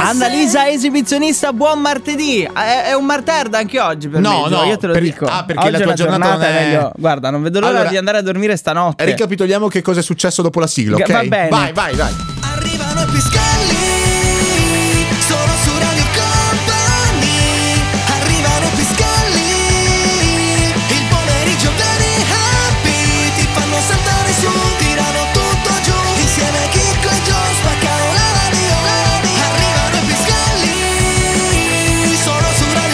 Annalisa esibizionista, buon martedì. È un marterd anche oggi per me. No, io te lo dico. Perché oggi la tua giornata è meglio. Guarda, non vedo l'ora di andare a dormire stanotte. Ricapitoliamo che cosa è successo dopo la sigla, ok? Va bene. Vai. Arrivano i Piscalli, solo su Radio Company. Arrivano i Piscalli, il pomeriggio very happy. Ti fanno saltare su, tirano tutto giù. Insieme a Chicco e Joe spaccano la radio. Arrivano i Piscalli, solo su Radio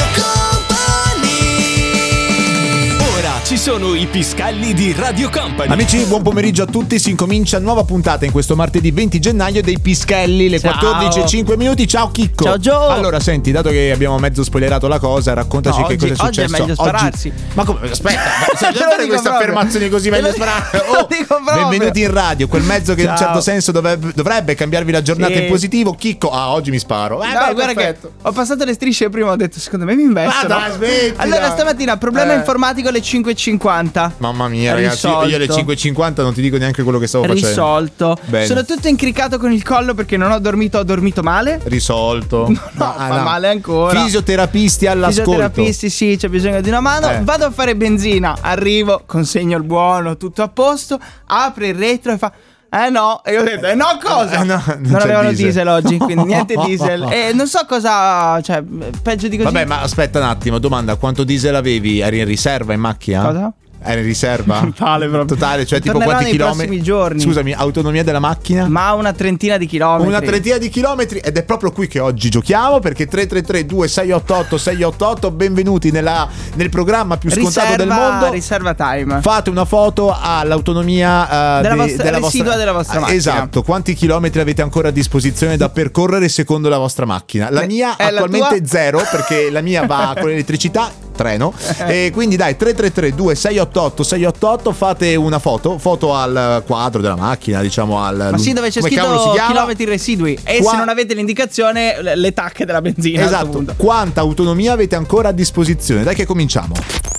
Company. Ora ci sono i Piscalli di Radio Company. Amici, buon pomeriggio a tutti. Si incomincia nuova puntata in questo martedì 20 gennaio dei Pischelli, le 14:05. Ciao Chicco. Ciao Gio. Allora senti, dato che abbiamo mezzo spoilerato la cosa, raccontaci che cosa è successo. Oggi è meglio spararsi. Ma come? Aspetta, se devo fare queste affermazioni così meglio sparare. Benvenuti in radio, quel mezzo che in un certo senso dovrebbe cambiarvi la giornata in positivo. Chicco, oggi mi sparo. Guarda che ho passato le strisce e prima ho detto secondo me mi investono. Allora stamattina problema informatico alle 5:50. Mamma mia, ragazzi, io alle 5:50 non ti dico neanche quello che stavo facendo. Risolto. Bene. Sono tutto incriccato con il collo perché non ho dormito male. Risolto. No, fa male ancora. Fisioterapisti all'ascolto. Fisioterapisti, sì, c'è bisogno di una mano. Vado a fare benzina, arrivo, consegno il buono, tutto a posto, apre il retro e fa no, e io ho detto no cosa? No, non avevano diesel oggi, quindi niente diesel. E non so cosa, cioè peggio di così. Vabbè, ma aspetta un attimo, domanda, quanto diesel avevi? Eri in riserva in macchina? Cosa? Eri in riserva? Totale, cioè tipo tornerò quanti nei chilometri? prossimi giorni. Scusami, autonomia della macchina? Ma una trentina di chilometri. Una trentina di chilometri, ed è proprio qui che oggi giochiamo, perché 333-2688-688, benvenuti nel programma più scontato del mondo. Riserva time. Fate una foto all'autonomia della vostra macchina. Esatto, quanti chilometri avete ancora a disposizione da percorrere secondo la vostra macchina? La mia attualmente zero, perché la mia va con l'elettricità, treno. E quindi dai, 333-2688-688, fate una foto al quadro della macchina, diciamo al... Ma sì, dove c'è scritto chilometri residui. E se non avete l'indicazione, le tacche della benzina. Esatto, quanta autonomia avete ancora a disposizione? Dai che cominciamo.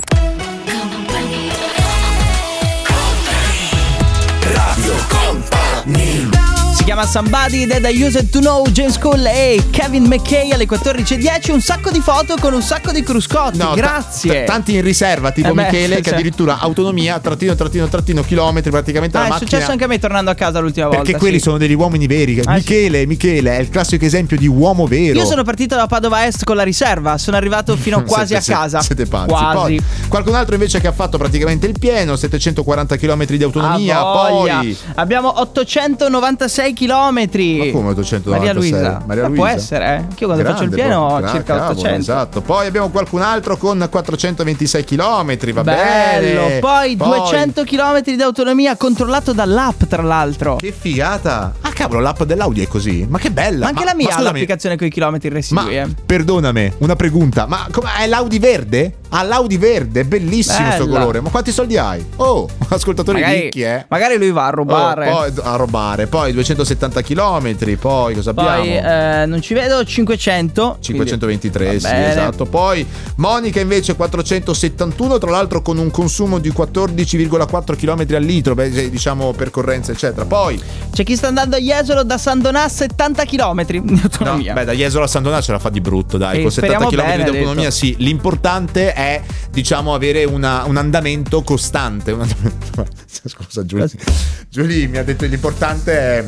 Radio Company. Si chiama Somebody That I Used To Know, James Cole e Kevin McKay alle 14:10. Un sacco di foto con un sacco di cruscotti. Grazie. Tanti in riserva, tipo Michele, che addirittura autonomia _ chilometri praticamente la macchina. È successo anche a me tornando a casa l'ultima volta. Perché quelli sono degli uomini veri. Michele è il classico esempio di uomo vero. Io sono partito da Padova Est con la riserva, sono arrivato fino quasi a casa. Siete pazzi. Quasi. Poi, qualcun altro invece che ha fatto praticamente il pieno, 740 km di autonomia. Poi abbiamo 896 chilometri. Ma come 896? Maria Luisa. Può essere, Anch'io quando faccio il pieno ho circa 800. Esatto. Poi abbiamo qualcun altro con 426 chilometri. Va bello. bene. Poi 200 chilometri di autonomia controllato dall'app, tra l'altro. Che figata. Ah cavolo, l'app dell'Audi è così. Ma che bella. Ma anche la mia ha l'applicazione con i chilometri residui. Ma perdonami, una pregunta. Ma è l'Audi verde? L'Audi verde, è bellissimo sto colore. Ma quanti soldi hai? Ascoltatori ricchi, Magari lui va a rubare. Poi 270 chilometri. Poi cosa abbiamo? Poi non ci vedo. 523, sì, esatto. Poi Monica invece 471, tra l'altro con un consumo di 14,4 km al litro, diciamo percorrenza eccetera. Poi c'è chi sta andando a Jesolo da San Donà 70 km di autonomia. Da Jesolo a San Donà ce la fa di brutto, dai, con 70 km di autonomia, sì. L'importante è, diciamo, avere un andamento costante. Scusa Giulia mi ha detto l'importante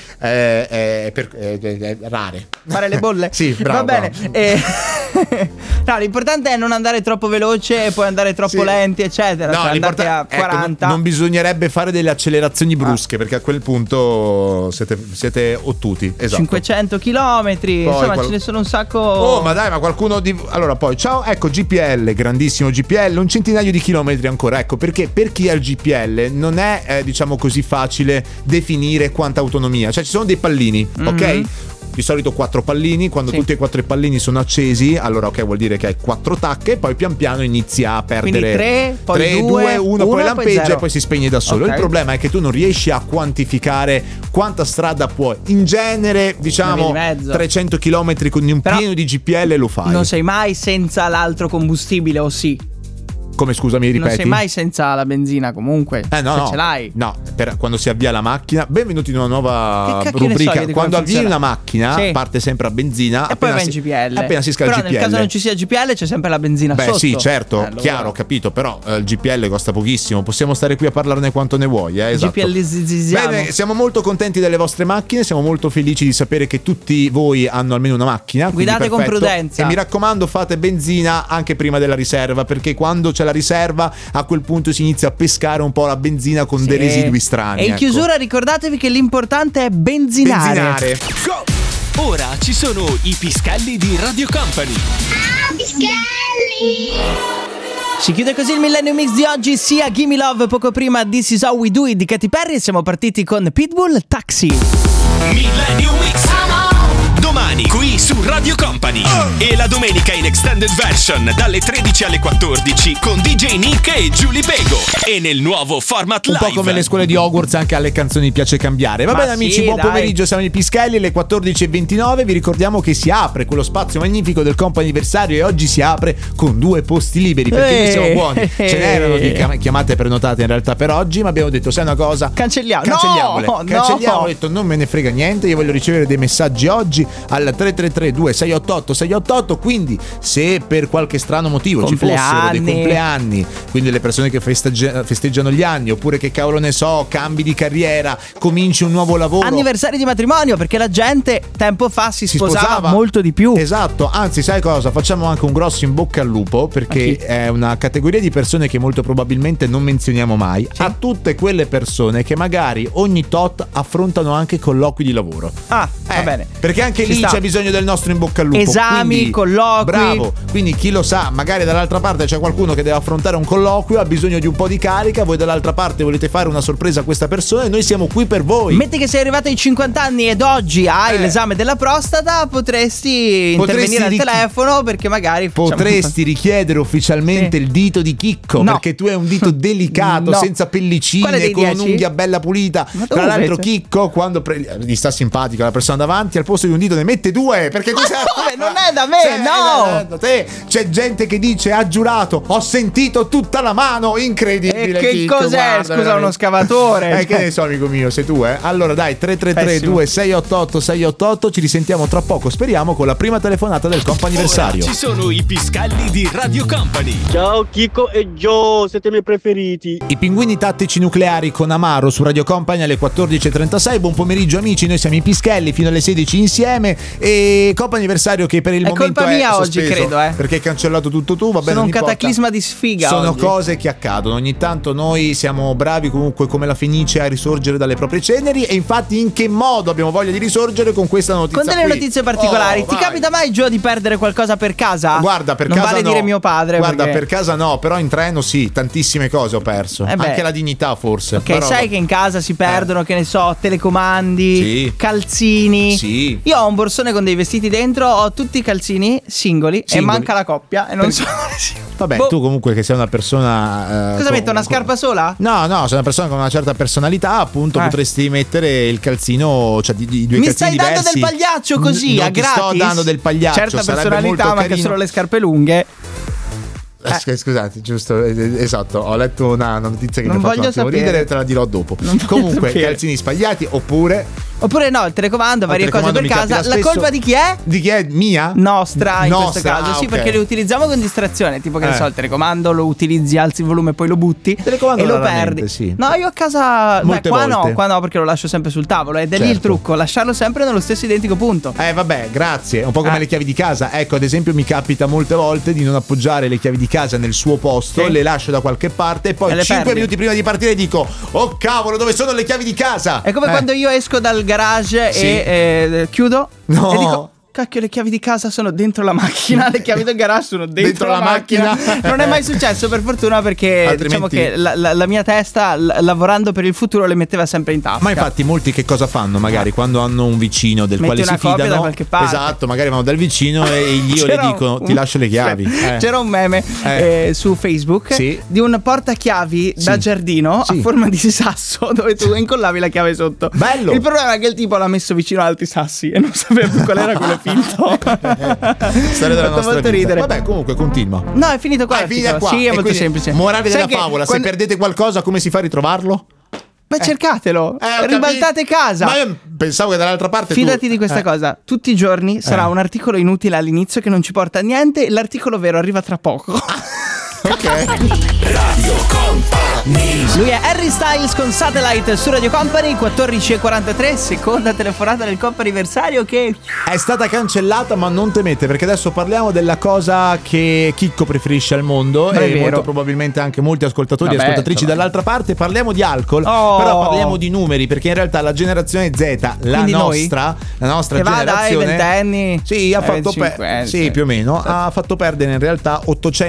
è rare. Fare le bolle? Sì, bravo. Va bene. No, l'importante è non andare troppo veloce e poi andare troppo lenti, eccetera. No, andate a 40. Non bisognerebbe fare delle accelerazioni brusche, perché a quel punto siete ottuti. Esatto. 500 chilometri. Insomma, ce ne sono un sacco. Ma dai, ma qualcuno allora poi ciao, ecco GPL, grandissimo GPL, un centinaio di chilometri ancora. Ecco perché per chi ha il GPL non è diciamo così facile definire quanta autonomia. Cioè ci sono dei pallini, ok? Di solito 4 pallini, quando tutti e 4 i pallini sono accesi, allora ok, vuol dire che hai 4 tacche, poi pian piano inizia a perdere. Quindi 3, poi 3, 2, 1, poi lampeggia poi e poi si spegne da solo. Il problema è che tu non riesci a quantificare quanta strada puoi. In genere, diciamo 300 km con un pieno di GPL lo fai. Non sei mai senza l'altro combustibile, o sì? Come, scusami, ripeti? Non sei mai senza la benzina comunque. No, ce l'hai. No, quando si avvia la macchina. Benvenuti in una nuova Che cacchio ne so rubrica. io di Quando come avvii funziona? una macchina, Sì. parte sempre a benzina. E poi va in GPL. Appena si scala il Però GPL. nel caso non ci sia GPL c'è sempre la benzina Beh, sotto. sì, certo, Allora. chiaro, ho capito. Però il GPL costa pochissimo. Possiamo stare qui a parlarne quanto ne vuoi, esatto. GPL-izziamo. Bene, siamo molto contenti delle vostre macchine. Siamo molto felici di sapere che tutti voi hanno almeno una macchina. quindi Guidate con perfetto. prudenza. E mi raccomando, fate benzina anche prima della riserva, perché quando c'è la riserva a quel punto si inizia a pescare un po' la benzina con dei residui strani. E in ecco. chiusura ricordatevi che l'importante è benzinare. Go! Ora ci sono i Piscalli di Radio Company. Si chiude così il Millennium Mix di oggi, sia Gimme Love, poco prima This Is How We Do It di Katy Perry. Siamo partiti con Pitbull, Taxi. Millennium Mix. Domani qui su Radio Company. E la domenica in extended version dalle 13 alle 14 con DJ Nick e Giulie Pego. E nel nuovo format Un live. po' come le scuole di Hogwarts, anche alle canzoni piace cambiare. Va Ma bene, sì, amici, buon dai. pomeriggio. Siamo i Pischelli alle 14:29. Vi ricordiamo che si apre quello spazio magnifico del comp'anniversario e oggi si apre con 2 posti liberi, perché noi siamo buoni. Ce n'erano di chiamate prenotate in realtà per oggi, ma abbiamo detto, sai una cosa? Cancelliamole. Cancelliamo, ho detto non me ne frega niente, io voglio ricevere dei messaggi oggi al 333-2688-688. Quindi se per qualche strano motivo ci fossero dei compleanni, quindi le persone che festeggiano gli anni, oppure che cavolo ne so, cambi di carriera, cominci un nuovo lavoro, Anniversari di matrimonio, perché la gente tempo fa si sposava molto di più. Esatto, anzi sai cosa? Facciamo anche un grosso in bocca al lupo, perché è una categoria di persone che molto probabilmente non menzioniamo mai, a tutte quelle persone che magari ogni tot affrontano anche colloqui di lavoro. Va bene. Perché anche Ci lì sta. c'è bisogno del nostro in bocca al lupo. Esami, Quindi, colloqui. Bravo. Quindi chi lo sa, magari dall'altra parte c'è qualcuno che deve affrontare un colloquio, ha bisogno di un po' di carica, voi dall'altra parte volete fare una sorpresa a questa persona e noi siamo qui per voi. Metti che sei arrivato ai 50 anni ed oggi hai l'esame della prostata, potresti intervenire al telefono, perché magari potresti richiedere ufficialmente il dito di Chicco, No. perché tu hai un dito delicato, No. senza Quale pellicine, dei con 10? un'unghia bella pulita. Ma Tra dove l'altro invece? Chicco, quando gli sta simpatico la persona davanti, al posto di un dito ne mette 2, perché tu sei... dove? Non è da me, no! C'è gente che dice, ha giurato, ho sentito tutta la mano, incredibile. E che Chicco, cos'è? guarda, Scusa, veramente. uno scavatore. Che ne so, amico mio, sei tu, Allora dai, 333-2688-688, ci risentiamo tra poco, speriamo, con la prima telefonata del comp'anniversario. Ora ci sono i Piscalli di Radio Company. Ciao Chico e Joe, siete i miei preferiti. I pinguini tattici nucleari con Amaro su Radio Company alle 14:36. Buon pomeriggio amici, noi siamo i Pischelli fino alle 16 insieme. E comp'anniversario che per il È momento colpa mia è oggi, sospeso, credo, perché hai cancellato tutto tu, va bene. Sono un non importa. cataclisma di sfiga Sono oggi. cose che accadono. Ogni tanto noi siamo bravi comunque come la Fenice a risorgere dalle proprie ceneri. E infatti in che modo abbiamo voglia di risorgere con questa notizia? Con delle qui? notizie particolari. Ti vai. capita mai, Gio, di perdere qualcosa per casa? Guarda, per non casa vale no. dire mio padre. Guarda, perché... per casa no, però in treno sì, tantissime cose ho perso. Eh beh. Anche la dignità forse. Ok, Però- sai che in casa si perdono, che ne so, telecomandi, Sì. calzini. Sì. Io ho un borsone con dei vestiti dentro, ho tutti i calzini singoli e manca la coppia e non so. Vabbè, Boh. tu comunque che sei una persona... Cosa metto, una scarpa sola? No, sei una persona con una certa personalità, appunto potresti mettere il calzino, cioè di due Mi calzini stai dando diversi. del pagliaccio così, non a ti gratis? sto dando del pagliaccio, Certa sarebbe personalità, molto manca carino. solo le scarpe lunghe. Scusate, giusto, esatto, ho letto una notizia che Non mi ha fatto un voglio attimo sapere. ridere, te la dirò dopo. Non voglio Comunque, sapere. calzini spagliati oppure no, il telecomando, varie cose per mi casa. capita La spesso. colpa di chi è? Di chi è? Mia? Nostra in questo caso, sì, ok. perché le utilizziamo con distrazione. Tipo che ne so, il telecomando lo utilizzi, alzi il volume e poi lo butti. Telecomando e lo raramente, perdi. sì. No, io a casa. Molte qua volte. no, qua no, perché lo lascio sempre sul tavolo. Ed è lì il Certo. trucco, lasciarlo sempre nello stesso identico punto. Vabbè, grazie. È un po' come le chiavi di casa. Ecco, ad esempio, mi capita molte volte di non appoggiare le chiavi di casa nel suo posto, Sì. le lascio da qualche parte e poi E le 5 perdi. minuti prima di partire dico: oh cavolo, dove sono le chiavi di casa? È come quando io esco dal garage Sì. e chiudo No. e dico: cacchio, le chiavi di casa sono dentro la macchina, le chiavi del garage sono dentro la macchina. Non è mai successo, per fortuna, perché Altrimenti- diciamo che la mia testa, lavorando per il futuro, le metteva sempre in tasca. Ma infatti molti che cosa fanno? Magari quando hanno un vicino del Metti quale si una copia fidano, da qualche parte. esatto, magari vanno dal vicino e io le C'era dico: ti lascio le chiavi. C'era un meme su Facebook Sì. di un portachiavi da giardino Sì. a forma di sasso dove tu incollavi la chiave sotto. Bello. Il problema è che il tipo l'ha messo vicino ad altri sassi e non sapeva più qual era quello finto. Storia della nostra molto vita. ridere. Vabbè, comunque continua. No, è finito qua. È finita qua. Sì, è E molto quindi, semplice. morale Sai della che favola, quando- se perdete qualcosa come si fa a ritrovarlo? Ma cercatelo, Ho ribaltate capito. casa. Ma io pensavo che dall'altra parte Fidati tu... di questa cosa, tutti i giorni sarà un articolo inutile all'inizio che non ci porta a niente e l'articolo vero arriva tra poco. Ok. Lui è Harry Styles con Satellite su Radio Company, 14:43, seconda telefonata del comp'anniversario che... È stata cancellata, ma non temete, perché adesso parliamo della cosa che Chicco preferisce al mondo Non è e vero. molto probabilmente anche molti ascoltatori e Vabbè, ascoltatrici vabbè. dall'altra parte. Parliamo di alcol, Oh. però parliamo di numeri, perché in realtà la generazione Z, la Quindi noi? nostra Che va dai generazione, ventenni. sì, ha fatto 25, sì, più o meno, ha fatto perdere in realtà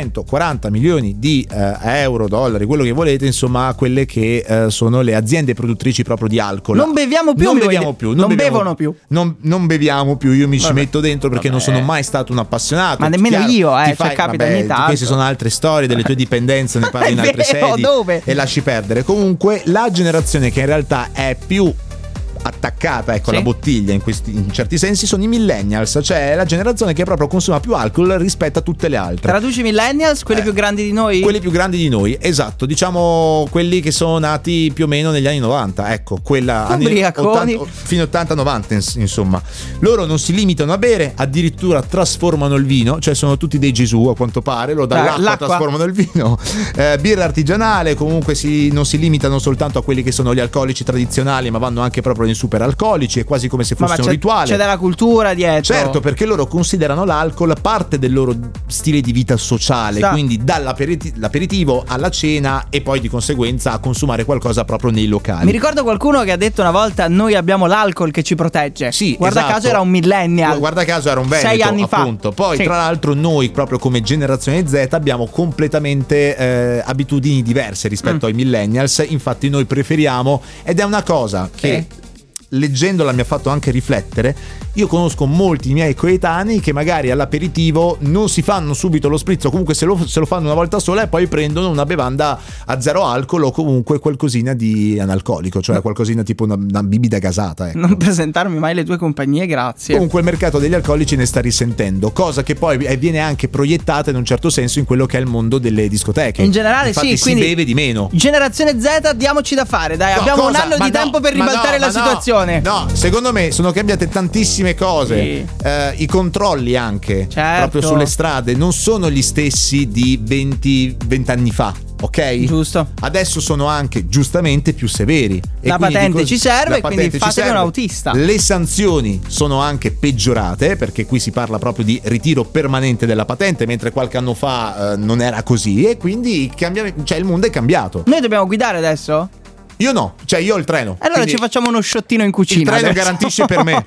840 milioni di euro, dollari, quello che volete, insomma, a quelle che sono le aziende produttrici proprio di alcol. Non beviamo più, non mi vuoi beviamo dire? più, Non beviamo- bevono più. non beviamo più, io mi ci Vabbè. metto dentro perché non sono mai stato un appassionato. Ma nemmeno Chiaro, io, ti cioè, capita ogni tanto. Queste sono altre storie delle tue dipendenze, ne parli in È altre vero, sedi dove? e lasci perdere. Comunque la generazione che in realtà è più attaccata, ecco, Sì. alla bottiglia in certi sensi sono i millennials, cioè la generazione che proprio consuma più alcol rispetto a tutte le altre. Traduci millennials, quelli più grandi di noi? Quelli più grandi di noi, esatto, diciamo quelli che sono nati più o meno negli anni 90, ecco, quella anni Ubriaconi. 80, fino 80-90 insomma. Loro non si limitano a bere, addirittura trasformano il vino, cioè sono tutti dei Gesù a quanto pare, loro dall'acqua l'acqua. trasformano il vino. Birra artigianale, comunque non si limitano soltanto a quelli che sono gli alcolici tradizionali, ma vanno anche proprio in super alcolici, è quasi come se fosse un rituale. C'è della cultura dietro. Certo, perché loro considerano l'alcol parte del loro stile di vita sociale, Sa. quindi dall'aperitivo alla cena e poi di conseguenza a consumare qualcosa proprio nei locali. Mi ricordo qualcuno che ha detto una volta: noi abbiamo l'alcol che ci protegge. Sì, guarda esatto. caso era un millennial. Guarda caso era un veneto, 6 anni appunto. fa. Poi Sì. tra l'altro noi proprio come generazione Z abbiamo completamente abitudini diverse rispetto ai millennials, infatti noi preferiamo, ed è una cosa che leggendola mi ha fatto anche riflettere. Io conosco molti miei coetanei che magari all'aperitivo non si fanno subito lo spritz, o comunque se lo fanno una volta sola e poi prendono una bevanda a zero alcol o comunque qualcosina di analcolico, cioè qualcosina tipo una bibita gasata, ecco. Non presentarmi mai le tue compagnie, grazie. Comunque il mercato degli alcolici ne sta risentendo, cosa che poi viene anche proiettata in un certo senso in quello che è il mondo delle discoteche. In generale infatti sì, si quindi beve di meno. Generazione Z, diamoci da fare, dai, No, abbiamo un cosa? anno Ma di no, tempo per ma ribaltare no, la ma no. situazione. No, secondo me sono cambiate tantissime cose. Sì. I controlli anche, Certo. proprio sulle strade, non sono gli stessi di 20 anni fa. Ok? Giusto. Adesso sono anche giustamente più severi. E La quindi patente ci serve, la quindi patente ci fatevi un serve. autista. Le sanzioni sono anche peggiorate, perché qui si parla proprio di ritiro permanente della patente, mentre qualche anno fa non era così, e quindi il mondo è cambiato. Noi dobbiamo guidare adesso? Io no, cioè io ho il treno. Allora quindi ci facciamo uno sciottino in il cucina. treno adesso. garantisce per me.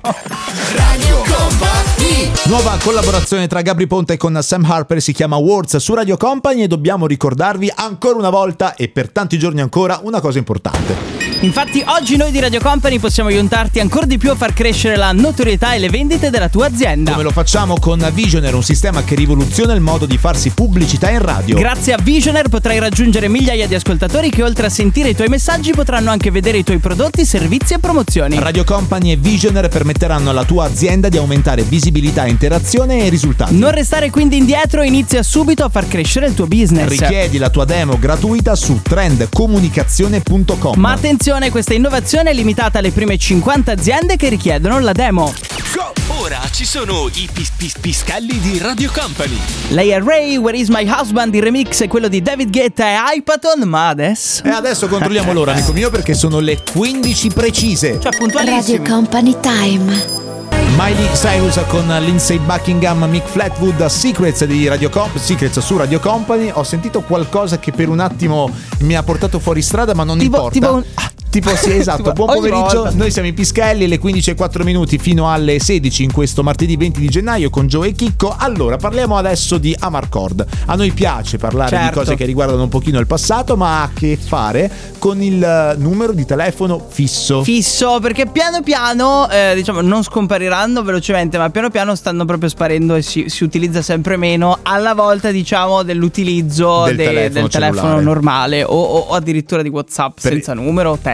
Nuova collaborazione tra Gabry Ponte con Sam Harper, si chiama Words su Radio Company, e dobbiamo ricordarvi ancora una volta e per tanti giorni ancora una cosa importante. Infatti oggi noi di Radio Company possiamo aiutarti ancora di più a far crescere la notorietà e le vendite della tua azienda. Come lo facciamo con Visionaire, un sistema che rivoluziona il modo di farsi pubblicità in radio. Grazie a Visionaire potrai raggiungere migliaia di ascoltatori che oltre a sentire i tuoi messaggi potranno anche vedere i tuoi prodotti, servizi e promozioni. Radio Company e Visionaire permetteranno alla tua azienda di aumentare visibilità, interazione e risultati. Non restare quindi indietro, inizia subito a far crescere il tuo business. Richiedi la tua demo gratuita su trendcomunicazione.com. Ma attenzione, questa innovazione è limitata alle prime 50 aziende che richiedono la demo. Ora ci sono i piscalli di Radio Company. Lei è Ray, Where is my husband? Il remix è quello di David Guetta e Hypaton, ma adesso... E adesso controlliamo l'ora, amico mio, perché sono le 15 precise. Cioè puntualissimi. Radio Company Time. Miley Cyrus con Lindsay Buckingham, Mick Flatwood, Secrets su Radio Company. Ho sentito qualcosa che per un attimo mi ha portato fuori strada, ma non importa. Tipo sì, esatto. Tipo, Buon ogni pomeriggio. volta. Noi siamo i Pischelli, le 15:04 fino alle 16 in questo martedì 20 di gennaio con Joe e Chicco. Allora, parliamo adesso di Amarcord. A noi piace parlare di Certo. cose che riguardano un pochino il passato, ma ha a che fare con il numero di telefono fisso. Fisso, perché piano piano, diciamo, non scompariranno velocemente, ma piano piano stanno proprio sparendo e si utilizza sempre meno alla volta, diciamo, dell'utilizzo Del del telefono telefono cellulare. normale o addirittura di WhatsApp senza numero, Telegram.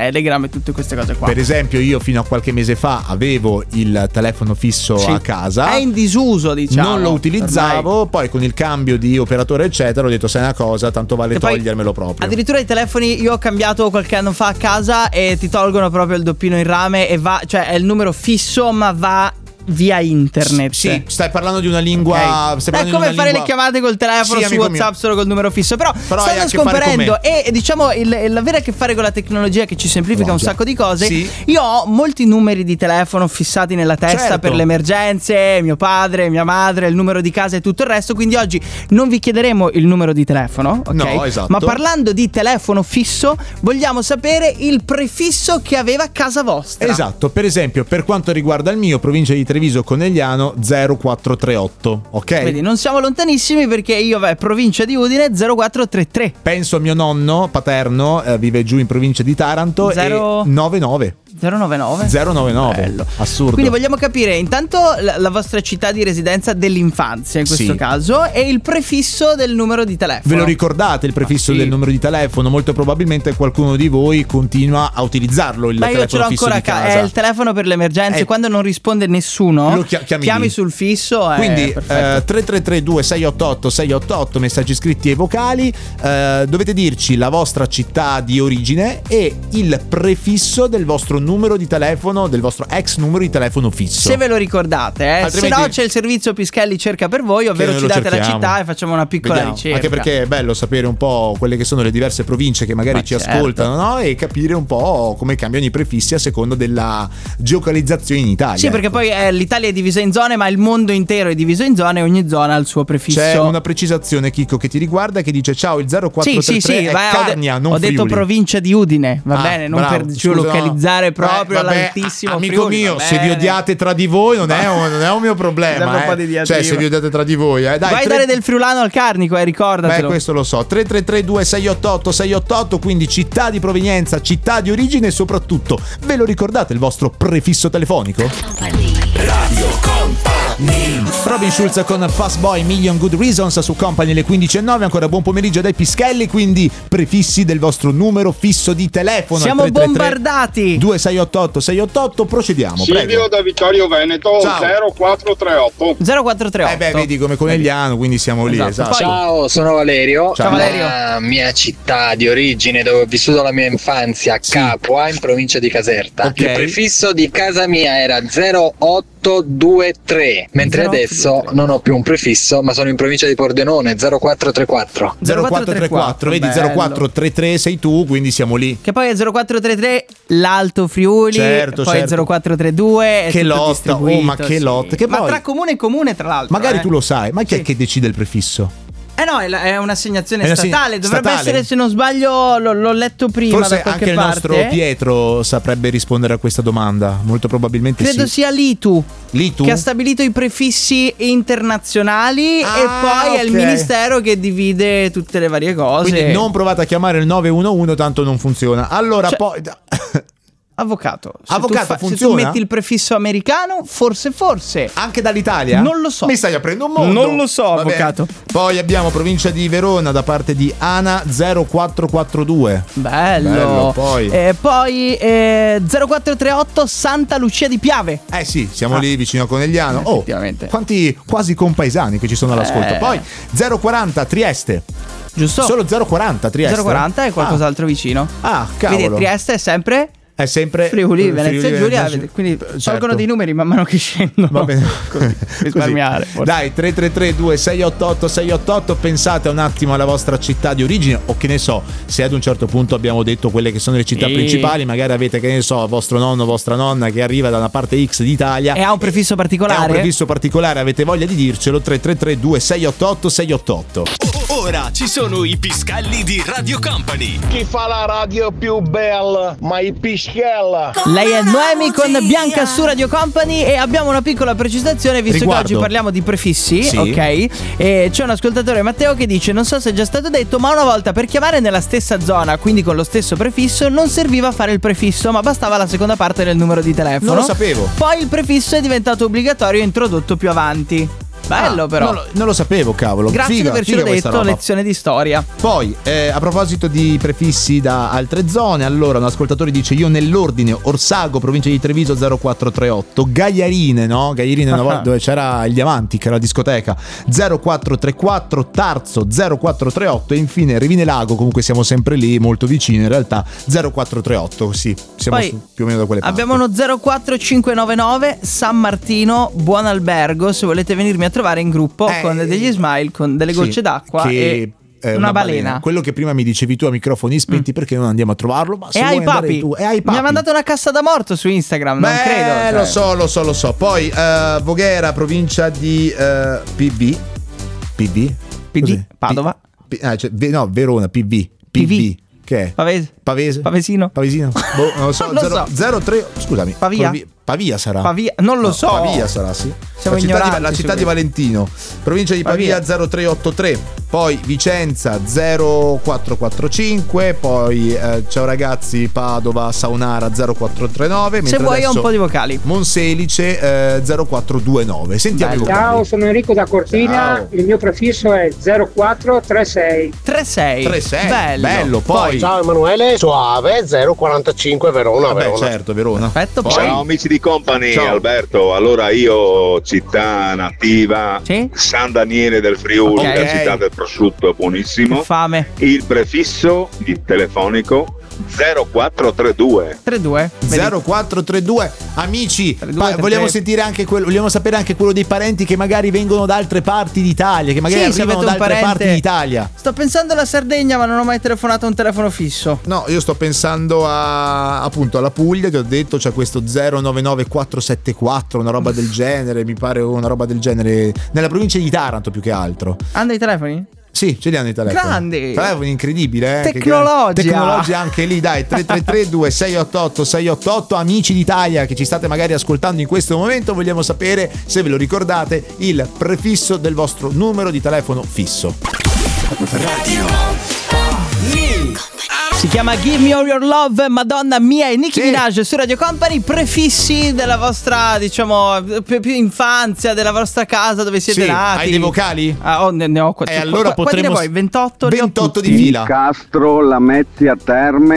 Telegram e tutte queste cose qua. Per esempio, io fino a qualche mese fa avevo il telefono fisso a casa. È in disuso, diciamo. Non lo utilizzavo, ormai. poi con il cambio di operatore eccetera ho detto sai una cosa, tanto vale Che poi togliermelo proprio. Addirittura i telefoni io ho cambiato qualche anno fa a casa e ti tolgono proprio il doppino in rame e va, cioè è il numero fisso ma va via internet. Sì, stai parlando di una lingua. È come fare le chiamate col telefono su WhatsApp solo col numero fisso. Però stanno scomparendo. E diciamo l'avere a che fare con la tecnologia che ci semplifica un sacco di cose. Sì. Io ho molti numeri di telefono fissati nella testa per le emergenze, mio padre, mia madre, il numero di casa e tutto il resto. Quindi oggi non vi chiederemo il numero di telefono, ok? No, esatto. Ma parlando di telefono fisso, vogliamo sapere il prefisso che aveva casa vostra. Esatto, per esempio, per quanto riguarda il mio, provincia di Treviso Conegliano 0438, ok? Vedi, non siamo lontanissimi perché io provincia di Udine 0433. Penso a mio nonno paterno, vive giù in provincia di Taranto, 099. 099. Bello. Assurdo. Quindi vogliamo capire intanto la vostra città di residenza dell'infanzia in questo caso e il prefisso del numero di telefono. Ve lo ricordate il prefisso del numero di telefono? Molto probabilmente qualcuno di voi continua a utilizzarlo il telefono io ce l'ho fisso ancora di casa. È il telefono per le emergenze. Quando non risponde nessuno lo chiami lì. sul fisso. Quindi 3332 688 688 messaggi scritti e vocali. Dovete dirci la vostra città di origine e il prefisso del vostro numero di telefono, del vostro ex numero di telefono fisso. Se ve lo ricordate, se no c'è il servizio Pischelli cerca per voi, ovvero ci date la città e facciamo una piccola ricerca. Anche perché è bello sapere un po' quelle che sono le diverse province che magari ci ascoltano, no? E capire un po' come cambiano i prefissi a seconda della geolocalizzazione in Italia. Sì, perché poi l'Italia è divisa in zone, ma il mondo intero è diviso in zone e ogni zona ha il suo prefisso. C'è una precisazione, Chicco, che ti riguarda, che dice ciao, il 0433 è Carnia, non ho detto Friuli. Provincia di Udine, va bene, non bravo, per geolocalizzare proprio all'altissimo amico Friuli, mio, se vi odiate tra di voi non è un mio problema, un po' di cioè se vi odiate tra di voi, dai, vai dare del friulano al Carnico, ricordatelo. Questo lo so. 3332 688 688, quindi città di provenienza, città di origine e soprattutto ve lo ricordate il vostro prefisso telefonico? Radio Company. Robin Schulz con Fast Boy, Million Good Reasons su Company alle 15:09. Ancora buon pomeriggio dai Pischelli, quindi prefissi del vostro numero fisso di telefono. Siamo bombardati. 2688 688, procediamo. Silvio prego. da Vittorio Veneto. Ciao. 0438. 0438. Vedi come Conegliano, quindi siamo lì. Esatto. Ciao, sono Valerio. Ciao Valerio. La mia città di origine, dove ho vissuto la mia infanzia, a Capua, in provincia di Caserta. Ok. Il prefisso di casa mia era 0823, mentre adesso non ho più un prefisso, ma sono in provincia di Pordenone, 0434. 0434, vedi, bello. 0433 sei tu, quindi siamo lì. Che poi è 0433 l'Alto Friuli, Certo, poi certo. 0432 è Che tutto lotta, distribuito, ma che lotta. Che ma poi- tra comune e comune, tra l'altro. Magari tu lo sai, ma chi è Sì. che decide il prefisso? No, è un'assegnazione È una statale. Dovrebbe statale. essere, se non sbaglio, l'ho letto prima Forse da qualche anche il parte. nostro Pietro saprebbe rispondere a questa domanda. Molto probabilmente Credo sì. sia l'ITU L'ITU? che ha stabilito i prefissi internazionali e poi è il ok. ministero che divide tutte le varie cose. Quindi non provate a chiamare il 911, tanto non funziona. Allora, poi Avvocato, Avvocato, se tu funziona? metti il prefisso americano, forse. anche dall'Italia? Non lo so. Mi stai aprendo un mondo. Non lo so, Va bene. avvocato. Poi abbiamo provincia di Verona da parte di Ana 0442. Bello. Poi. Poi 0438 Santa Lucia di Piave. Sì, siamo lì vicino a Conegliano. Effettivamente. Quanti quasi compaesani che ci sono all'ascolto. Poi 040 Trieste. Giusto? Solo 040 Trieste. 040 e qualcos'altro vicino. Cavolo. Vedi, Trieste è sempre È sempre Friuli, Venezia e Giulia, Venezia- quindi certo. tolgono dei numeri man mano che scendono. Va bene. Così, risparmiare. Così. Dai, 3332 688 688, pensate un attimo alla vostra città di origine, o che ne so, se ad un certo punto abbiamo detto quelle che sono le città principali, magari avete, che ne so, vostro nonno, vostra nonna che arriva da una parte X d'Italia E ha un prefisso particolare? Ha un prefisso particolare, avete voglia di dircelo? 3332 688 688. Ora ci sono i Pischelli di Radio Company. Chi fa la radio più bella? Ma i Pischella. Lei è Noemi con Bianca su Radio Company e abbiamo una piccola precisazione visto Riguardo. che oggi parliamo di prefissi, Sì. ok? E c'è un ascoltatore, Matteo, che dice: non so se è già stato detto, ma una volta per chiamare nella stessa zona, quindi con lo stesso prefisso, non serviva fare il prefisso, ma bastava la seconda parte del numero di telefono. Non lo sapevo. Poi il prefisso è diventato obbligatorio e introdotto più avanti. Bello però. Non lo sapevo, cavolo. Grazie Figa, di avercelo figa questa detto, roba. lezione di storia. Poi, a proposito di prefissi da altre zone, allora un ascoltatore dice: io nell'ordine Orsago, provincia di Treviso 0438, Gagliarine, no? Gagliarine una volta dove c'era il Diamanti, che era la discoteca, 0434, Tarzo 0438 e infine Rivine Lago, comunque siamo sempre lì, molto vicini in realtà, 0438, sì, siamo Poi più o meno da quelle parti. abbiamo uno 04599 San Martino, buon albergo, se volete venirmi a trovare in gruppo con degli smile, con delle gocce d'acqua e una balena. Quello che prima mi dicevi tu a microfoni spenti, perché non andiamo a trovarlo? Ma se E vuoi ai andare papi. tu, e ai papi. Mi ha mandato una cassa da morto su Instagram, non credo. Lo so. Poi Voghera, provincia di PD, Cos'è? Padova. Verona, PV. Che è? Pavese? Pavesino? Pavesino? Non lo so. Non lo so. 03. Scusami. Pavia sarà. Non lo so. Pavia sarà, sì. Siamo ignoranti La città su di Valentino, provincia di Pavia 0383. Poi Vicenza 0445. Poi ciao ragazzi, Padova, Saunara 0439. Se vuoi ho un po' di vocali. Monselice 0429. Sentiamo i vocali. Ciao, sono Enrico da Cortina. Ciao. Il mio prefisso è 0436. 36. Bello. Poi Ciao Emanuele, Soave 045 Verona. Vabbè, certo, Verona. Perfetto. Poi Ciao amici di Company, Ciao. Alberto. Allora io città nativa, Sì? San Daniele del Friuli, Ok. la città del prosciutto, buonissimo. fame. Il prefisso di telefonico 0432. 32. 0432. Amici, 32, vogliamo 33. sentire anche quello, vogliamo sapere anche quello dei parenti che magari vengono da altre parti d'Italia, che magari Sì, se arrivano avete da un altre parente- parti d'Italia. Sto pensando alla Sardegna, ma non ho mai telefonato a un telefono fisso. No, io sto pensando appunto alla Puglia, che ho detto c'è questo 099474, una roba del genere, mi pare una roba del genere, nella provincia di Taranto più che altro. Hanno i telefoni? Sì, ce li hanno i telefoni. Grandi! Telefoni incredibile, Tecnologia! Tecnologia anche lì, dai, 3332 688 688. Amici d'Italia che ci state magari ascoltando in questo momento, vogliamo sapere, se ve lo ricordate, il prefisso del vostro numero di telefono fisso. Si chiama Give Me All Your Love, Madonna Mia e Nicki Minaj su Radio Company. Prefissi della vostra, diciamo, più infanzia, della vostra casa dove siete nati. Hai dei vocali? Ne ho qua. Allora potremo 28 28 di fila. Castro Lamezia Terme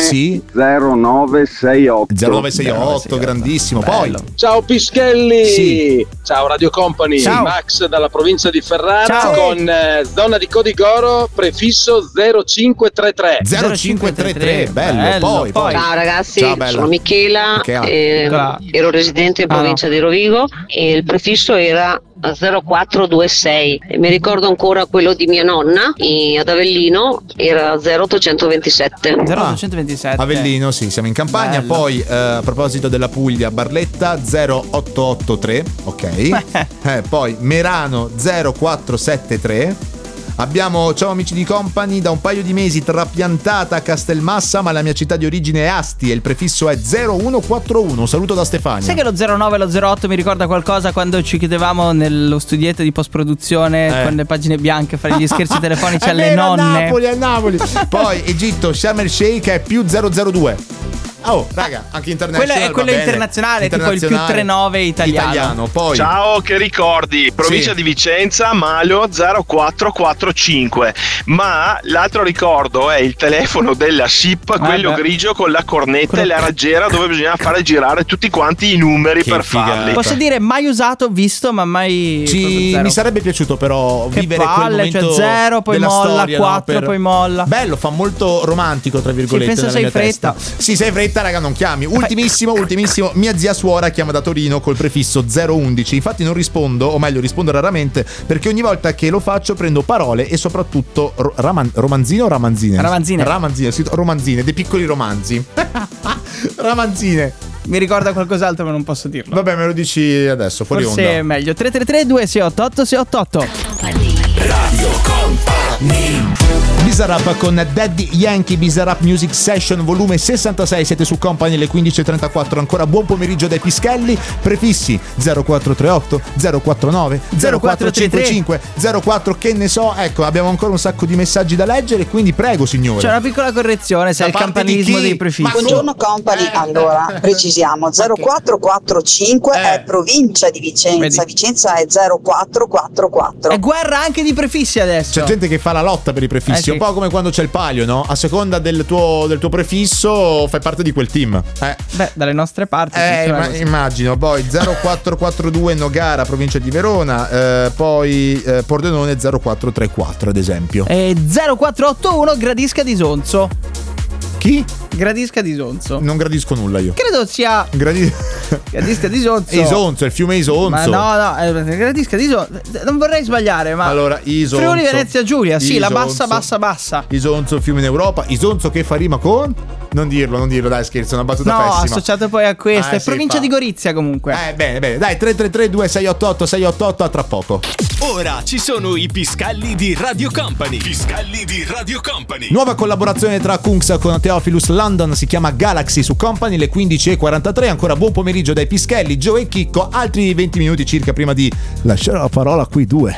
0968. 0968, grandissimo. Poi Ciao Pischelli. Sì. Ciao Radio Company. Ciao. Max dalla provincia di Ferrara. Ciao. Con zona di Codigoro, prefisso 0533. 0533, bello. Poi. Ciao ragazzi, Ciao, bella. sono Michela, Michela. ero residente in provincia di Rovigo e il prefisso era 0426 e mi ricordo ancora quello di mia nonna ad Avellino, era 0827. 0827. Avellino, sì, siamo in campagna. Bello. Poi a proposito della Puglia, Barletta 0883, ok. Poi Merano 0473. Abbiamo, ciao amici di Company, da un paio di mesi trapiantata a Castelmassa, ma la mia città di origine è Asti e il prefisso è 0141. Saluto da Stefania. Sai che lo 09 e lo 08 mi ricorda qualcosa quando ci chiedevamo nello studietto di post-produzione con le pagine bianche a fare gli scherzi telefonici alle vero, nonne. A Napoli. Poi Egitto, Sharm el Sheikh è più 002. Oh, raga, anche internazionale. Quello è quello va bene. internazionale, tipo il più 39 italiano. Poi Ciao, che ricordi? Provincia di Vicenza, Malio 0445. Ma l'altro ricordo è il telefono della SIP, quello grigio con la cornetta e la raggiera dove bisognava fare girare tutti quanti i numeri per farli. Posso dire mai usato, visto, ma mai. mi sarebbe piaciuto però Che vivere quel palle, momento, cioè 0 poi della molla, storia, 4 per- poi molla. Bello, fa molto romantico tra virgolette. penso nella sei mia fretta. testa. Sì, sei fretta, raga, non chiami. Ultimissimo, mia zia suora chiama da Torino col prefisso 011. Infatti non rispondo, o meglio rispondo raramente, perché ogni volta che lo faccio prendo parole e soprattutto romanzine o ramanzine? Ramanzine, scritto romanzine, dei piccoli romanzi. Ramanzine. Mi ricorda qualcos'altro, ma non posso dirlo. Vabbè, me lo dici adesso, fuori Forse onda. è meglio. 333 2688 688. Radio Company. Bizarrap con Daddy Yankee, Bizarrap Music Session volume 66. Siete su Company alle 15.34. Ancora buon pomeriggio dai Pischelli. Prefissi 0438 049 0455 04, che ne so. Ecco, abbiamo ancora un sacco di messaggi da leggere, quindi prego signore. C'è una piccola correzione, se è il campanilismo dei prefissi. Buongiorno Company, allora precisiamo 0445 è provincia di Vicenza. Vedi. Vicenza è 0444. È guerra anche di prefissi adesso. C'è gente che fa la lotta per i prefissi, sì. un po' come quando c'è il palio, no? A seconda del tuo prefisso fai parte di quel team. Beh, dalle nostre parti. Immagino. Poi 0442 Nogara, provincia di Verona, poi Pordenone 0434 ad esempio. E 0481 Gradisca di Sonzo. Chi? Gradisca di Sonzo. Non gradisco nulla io. Credo sia Gradisca di Sonzo. Isonzo, il fiume Isonzo. Ma no, Gradisca di Sonzo. Non vorrei sbagliare, ma allora Isonzo, Friuli Venezia Giulia, sì, Isonzo, la bassa. Isonzo, fiume in Europa. Isonzo che fa rima con? Non dirlo, dai, scherzo, è una battuta no, pessima. Associato poi a questa, è sì, provincia di Gorizia comunque. Bene, dai, 333 2688 688, a tra poco. Ora ci sono i Piscalli di Radio Company. Piscalli di Radio Company. Nuova collaborazione tra Kungs con Theophilus London, si chiama Galaxy su Company, le 15.43. Ancora buon pomeriggio dai Pischelli, Joe e Chicco. Altri 20 minuti circa prima di lasciare la parola a qui due.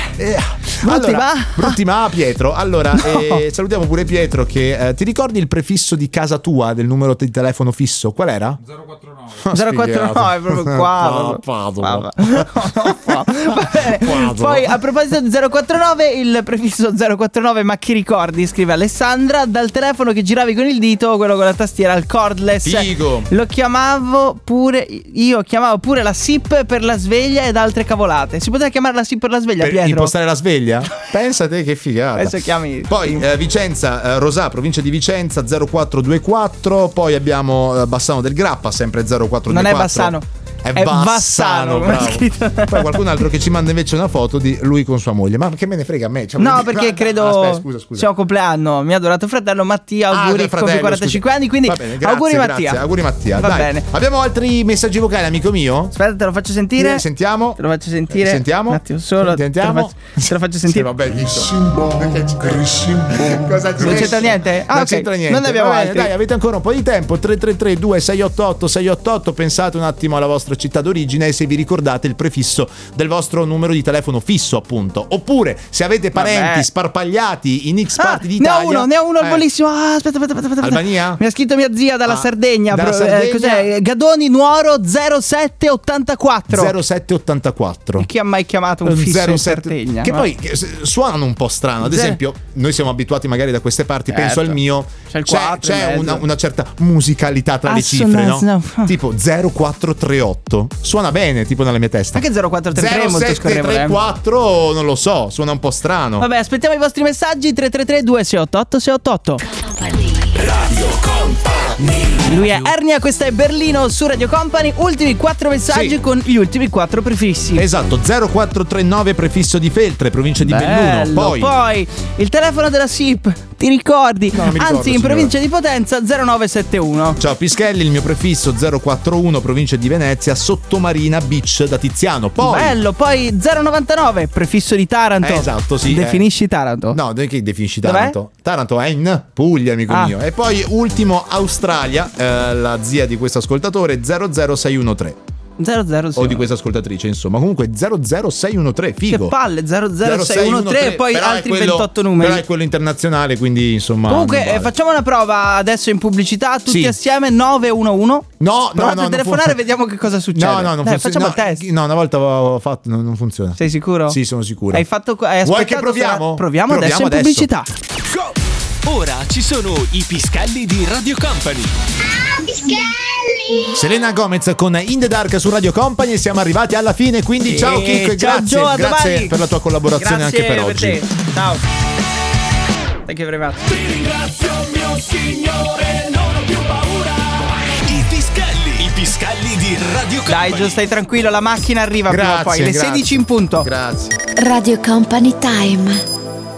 Brutti ma Pietro. Allora, salutiamo pure Pietro che ti ricordi il prefisso di casa tua del numero di telefono fisso? Qual era? 049 è proprio qua. Va bene. Poi a proposito di 049, il prefisso 049, ma chi ricordi? Scrive Alessandra, dal telefono che giravi con il dito, quello con la tastiera, il cordless. Figo. Io chiamavo pure la SIP per la sveglia ed altre cavolate. Si poteva chiamare la SIP per la sveglia, per Pietro? impostare la sveglia? Pensate che figata. Adesso chiami. Poi Vicenza, Rosà, provincia di Vicenza 0424. Poi abbiamo Bassano del Grappa, sempre 0424. Non è Bassano. È Bassano, bravo. Poi qualcun altro che ci manda invece una foto di lui con sua moglie. Ma che me ne frega a me? No, perché credo scusa. sia un compleanno. Mio adorato fratello Mattia, auguri, compie 45 anni, quindi bene, auguri grazie, Mattia. Auguri Mattia. Va Dai. bene. Abbiamo altri messaggi vocali, amico mio? Aspetta, te lo faccio sentire. Sentiamo. Te lo faccio sentire. Sentiamo. Un attimo solo. Sentiamo. Te lo faccio sentire. Sì, vabbè, Cosa non c'entra niente? Non c'entra niente. Non ne abbiamo altri. Dai, avete ancora un po' di tempo. 333 2688 688. Pensate un attimo alla vostra città d'origine, se vi ricordate il prefisso del vostro numero di telefono fisso, appunto. Oppure se avete parenti sparpagliati in X parti d'Italia. Ne ho uno al volissimo. Aspetta. Albania? Mi ha scritto mia zia dalla Sardegna. Sardegna. Cos'è? Gadoni Nuoro 0784. 0784. E chi ha mai chiamato un fisso in Sardegna? Che poi suonano un po' strano. Ad esempio, noi siamo abituati magari da queste parti. Penso al mio. C'è una certa musicalità tra le cifre, no? Tipo 0438. Suona bene, tipo nella mia testa. Anche 0433 è molto scorrevole. 0734 non lo so, suona un po' strano. Vabbè, aspettiamo i vostri messaggi. 333 2688 688. Radio Company. Lui è Ernia, questa è Berlino su Radio Company. Ultimi 4 messaggi con gli ultimi 4 prefissi. Esatto, 0439 prefisso di Feltre, provincia di Belluno. Poi il telefono della SIP, ti ricordi? No, non mi ricordo, anzi, in provincia di Potenza 0971. Ciao Pischelli, il mio prefisso 041, provincia di Venezia, Sottomarina Beach da Tiziano. Poi bello, poi 099, prefisso di Taranto. Esatto, sì. Definisci Taranto? No, che definisci Taranto? Dov'è? Taranto è in Puglia, amico mio. E poi ultimo Australia, la zia di questo ascoltatore 00613. 006 o di questa ascoltatrice, insomma. Comunque 00613, figo. Che palle, 00613 e poi altri 28 numeri. Però è quello internazionale, quindi insomma. Comunque vale. Facciamo una prova adesso in pubblicità, tutti assieme 911. No, provate a telefonare e vediamo che cosa succede. No, non funziona. Facciamo il test. No, una volta avevo fatto, non funziona. Sei sicuro? Sì, sono sicuro. Hai Vuoi che proviamo? Proviamo adesso in pubblicità. Go! Ora ci sono i Piscalli di Radio Company. Piscalli! Selena Gomez con In the Dark su Radio Company. Siamo arrivati alla fine, quindi ciao Chicco e grazie. Grazie per la tua collaborazione anche per oggi. Ciao. Thank you very much. Ti ringrazio mio signore, non ho più paura. I Piscalli di Radio Company. Dai, Gio, stai tranquillo, la macchina arriva prima o poi. Le 16 in punto. Grazie. Radio Company Time.